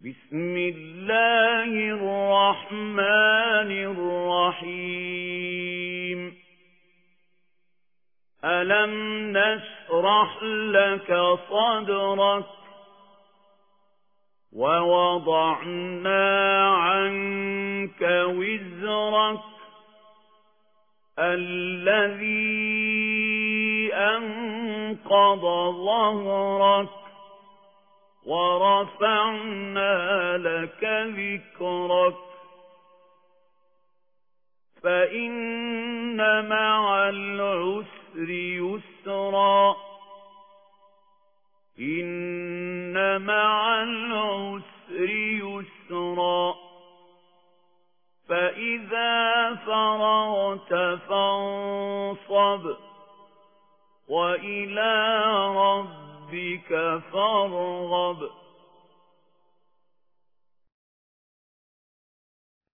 بسم الله الرحمن الرحيم ألم نشرح لك صدرك ووضعنا عنك وزرك الذي أنقض ظهرك ورفعنا لك ذكرك فإن مع العسر يسرا إن مع العسر يسرا فإذا فرغت فانصب وإلى ربك فارغب